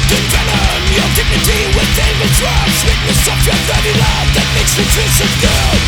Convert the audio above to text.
Envenom your dignity with aim and drugs. Witness of your dirty love that makes nutrition good.